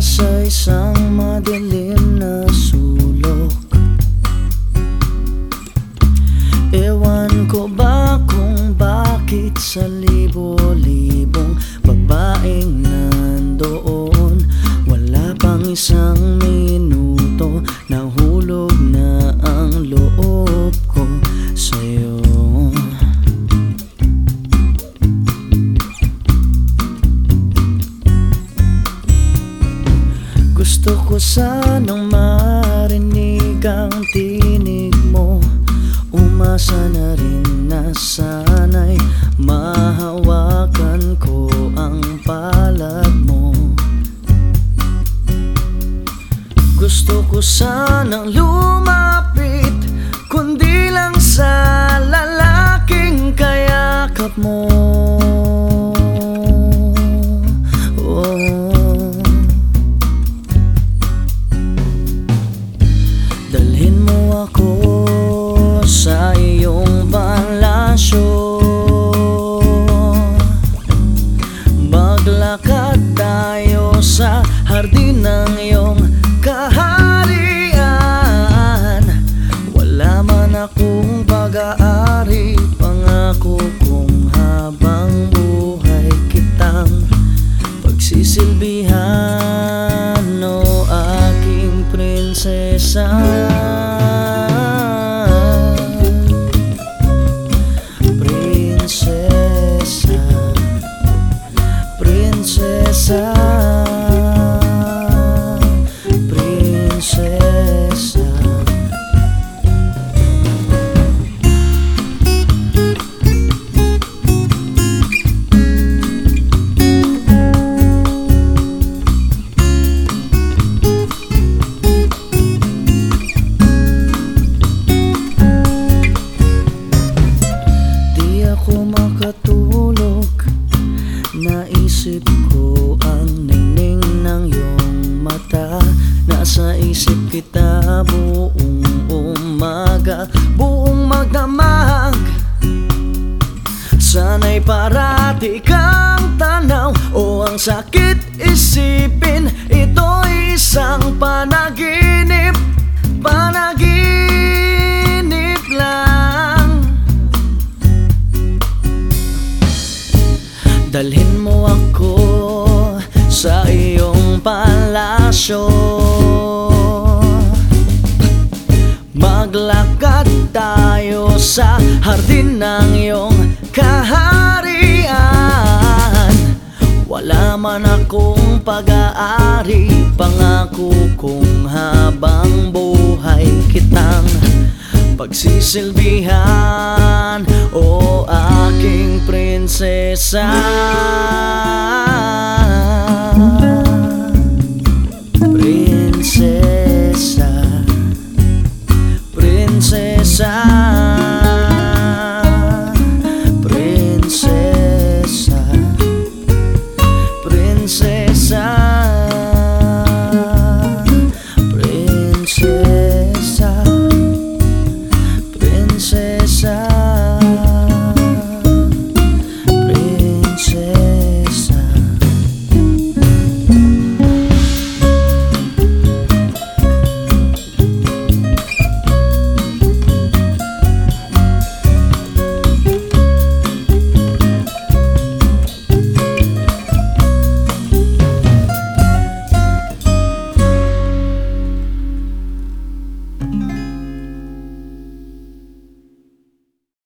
sa isang madilim na sulok. Ewan ko ba kung bakit sa libo-libong babaeng nandoon, wala pang isang minuto, nahulog na ang loob ko sa'yo. Gusto ko sanang marinig ang tinig mo, umasa na rin na sana'y mahawakan ko ang palad mo. Gusto ko sanang lumapit, kundi lang sa lalaking kayakap mo. Dalhin mo ako sa iyong palasyo, maglakad tayo sa hardin ng iyong kaharian. Wala man akong pag-aari, pangako kong habang buhay kitang pagsisilbihan, o aking prinsesa. Prinsesa, prinsesa, prinsesa. Makatulog, naisip ko ang ningning ng iyong mata. Nasa isip kita buong umaga, buong magdamag. Sana'y parati kang tanaw, o ang sakit isipin, ito'y isang panaginip, panaginip lang. Dalhin mo ako sa iyong palasyo, maglakad tayo sa hardin ng iyong kaharian. Wala man akong pag-aari, pangako kong habang buhay kitang pagsisilbihan, o aking prinsesa.